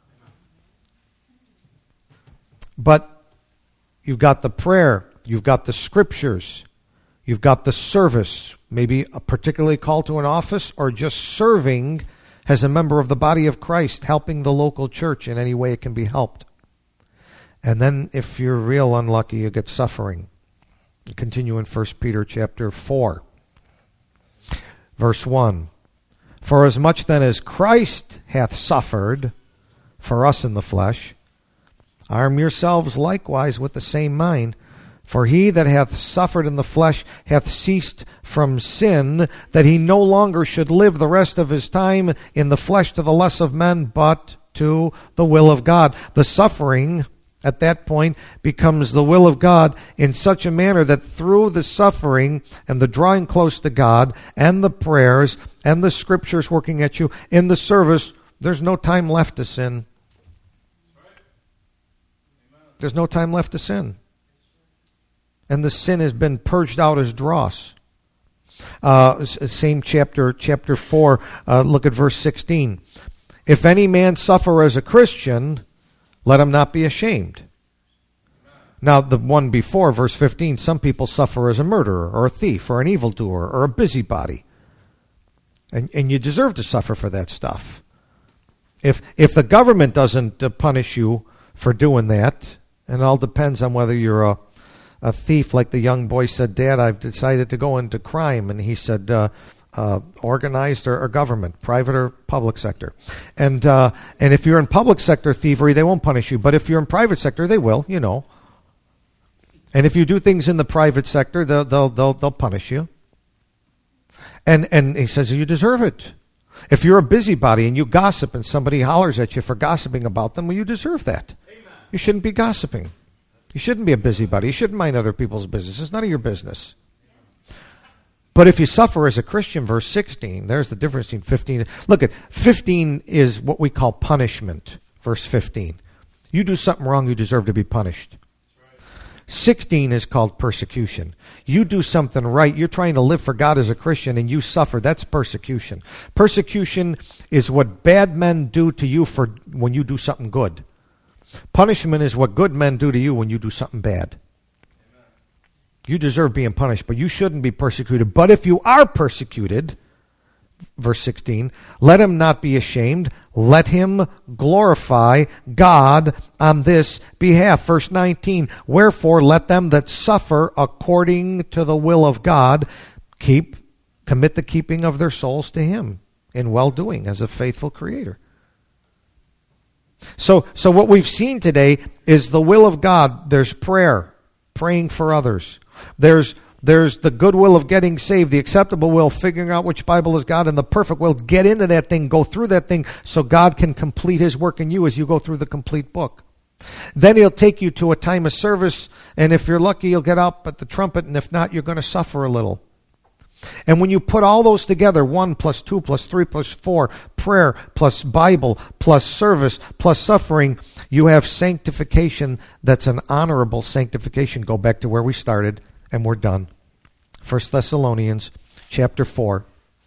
But you've got the prayer, you've got the scriptures, you've got the service, maybe a particularly called to an office, or just serving as a member of the body of Christ, helping the local church in any way it can be helped. And then if you're real unlucky, you get suffering. Continue in 1 Peter chapter 4, verse 1. For as much then as Christ hath suffered for us in the flesh, arm yourselves likewise with the same mind. For he that hath suffered in the flesh hath ceased from sin, that he no longer should live the rest of his time in the flesh to the lust of men, but to the will of God. The suffering at that point becomes the will of God in such a manner that through the suffering and the drawing close to God and the prayers and the scriptures working at you in the service, there's no time left to sin. There's no time left to sin. And the sin has been purged out as dross. Same chapter 4, look at verse 16. If any man suffer as a Christian, let him not be ashamed. Now, the one before, verse 15, some people suffer as a murderer or a thief or an evildoer or a busybody. And you deserve to suffer for that stuff. If the government doesn't punish you for doing that, and it all depends on whether you're a thief, like the young boy said, Dad, I've decided to go into crime. And he said, organized or government, private or public sector. And if you're in public sector thievery, they won't punish you. But if you're in private sector, they will, you know. And if you do things in the private sector, they'll punish you. And he says, you deserve it. If you're a busybody and you gossip and somebody hollers at you for gossiping about them, well, you deserve that. Amen. You shouldn't be gossiping. You shouldn't be a busybody. You shouldn't mind other people's business. It's none of your business. But if you suffer as a Christian, verse 16, there's the difference between 15. Look at 15 is what we call punishment, verse 15. You do something wrong, you deserve to be punished. 16 is called persecution. You do something right, you're trying to live for God as a Christian, and you suffer. That's persecution. Persecution is what bad men do to you for when you do something good. Punishment is what good men do to you when you do something bad. You deserve being punished, but you shouldn't be persecuted. But if you are persecuted, verse 16, let him not be ashamed. Let him glorify God on this behalf. Verse 19, wherefore let them that suffer according to the will of God commit the keeping of their souls to him in well-doing as a faithful creator. So what we've seen today is the will of God. There's prayer, praying for others. There's the good will of getting saved, the acceptable will, figuring out which Bible is God, and the perfect will. Get into that thing, go through that thing, so God can complete his work in you as you go through the complete book. Then he'll take you to a time of service, and if you're lucky, you'll get up at the trumpet, and if not, you're going to suffer a little. And when you put all those together, 1 plus 2 plus 3 plus 4, prayer plus Bible plus service plus suffering, You have sanctification that's an honorable sanctification. Go back to where we started, and we're done. 1 Thessalonians chapter 4,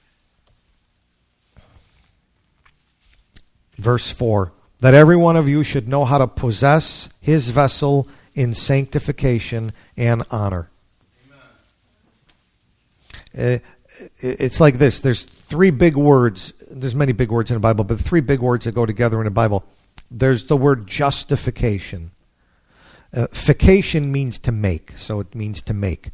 verse 4. That every one of you should know how to possess his vessel in sanctification and honor. It's like this. There's three big words. There's many big words in the Bible, but three big words that go together in the Bible. There's the word justification. Fication means to make, so it means to make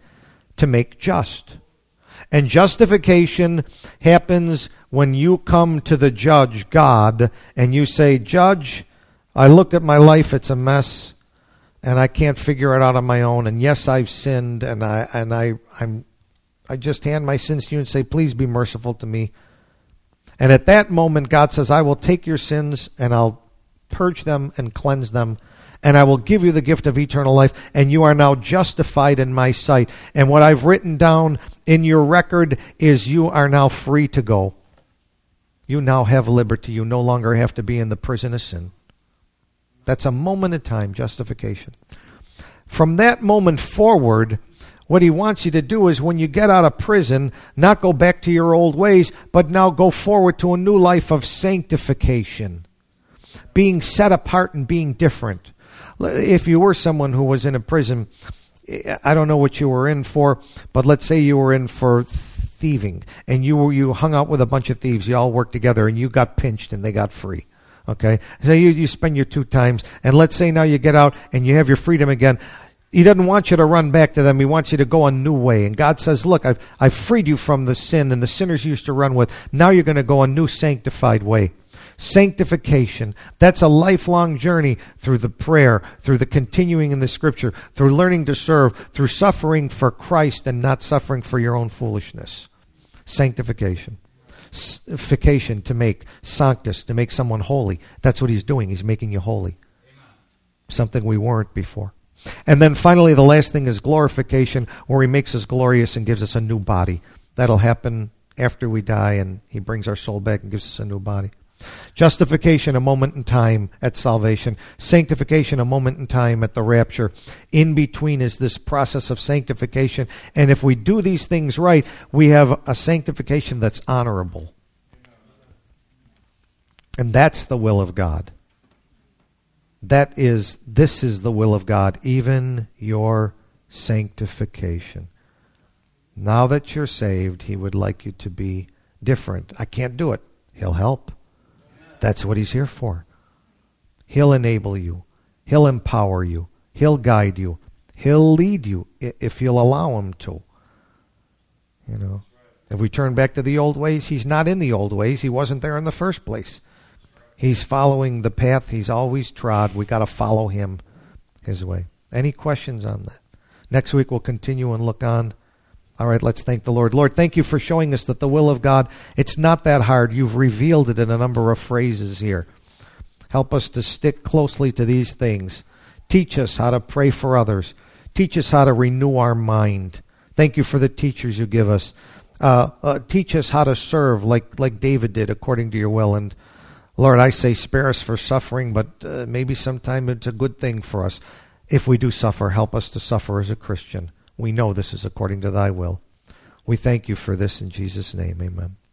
just. And justification happens when you come to the judge, God, and you say, Judge, I looked at my life, it's a mess, and I can't figure it out on my own, and yes, I've sinned, and I just hand my sins to you and say, please be merciful to me. And at that moment, God says, I will take your sins and I'll purge them and cleanse them, and I will give you the gift of eternal life, and you are now justified in my sight. And what I've written down in your record is you are now free to go. You now have liberty. You no longer have to be in the prison of sin. That's a moment in time, justification. From that moment forward, what he wants you to do is when you get out of prison, not go back to your old ways, but now go forward to a new life of sanctification. Being set apart and being different. If you were someone who was in a prison, I don't know what you were in for, but let's say you were in for thieving, and you hung out with a bunch of thieves, you all worked together, and you got pinched and they got free. Okay? So you spend your 2 times, and let's say now you get out and you have your freedom again. He doesn't want you to run back to them. He wants you to go a new way. And God says, look, I've freed you from the sin and the sinners you used to run with. Now you're going to go a new sanctified way. Sanctification. That's a lifelong journey through the prayer, through the continuing in the Scripture, through learning to serve, through suffering for Christ and not suffering for your own foolishness. Sanctification. Fication, to make. Sanctus, to make someone holy. That's what he's doing. He's making you holy. Amen. Something we weren't before. And then finally, the last thing is glorification, where he makes us glorious and gives us a new body. That'll happen after we die, and he brings our soul back and gives us a new body. Justification, a moment in time at salvation. Sanctification, a moment in time at the rapture. In between is this process of sanctification. And if we do these things right, we have a sanctification that's honorable. And that's the will of God. This is the will of God, even your sanctification. Now that you're saved, he would like you to be different. I can't do it. He'll help. That's what he's here for. He'll enable you. He'll empower you. He'll guide you. He'll lead you if you'll allow him to. You know, if we turn back to the old ways, he's not in the old ways. He wasn't there in the first place. He's following the path he's always trod. We got to follow him, his way. Any questions on that? Next week we'll continue and look on. All right, let's thank the Lord. Lord, thank you for showing us that the will of God, it's not that hard. You've revealed it in a number of phrases here. Help us to stick closely to these things. Teach us how to pray for others. Teach us how to renew our mind. Thank you for the teachers you give us. Teach us how to serve like David did according to your will. And Lord, I say spare us for suffering, but maybe sometime it's a good thing for us. If we do suffer, help us to suffer as a Christian. We know this is according to thy will. We thank you for this in Jesus' name. Amen.